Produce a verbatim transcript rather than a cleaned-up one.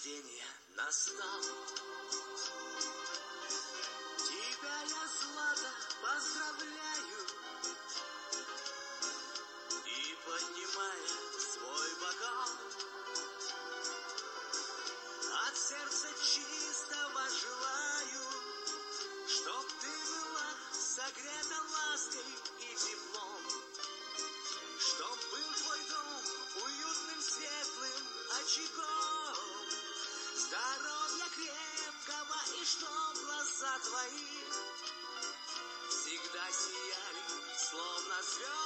рождения настал. Тебя я, Злата, поздравляю. И, поднимая свой бокал, от сердца чистого желаю, чтоб ты была согрета лаской и теплом, чтоб был твой дом уютным, светлым очагом, здоровья крепкого, и чтоб глаза твои всегда сияли, словно звезды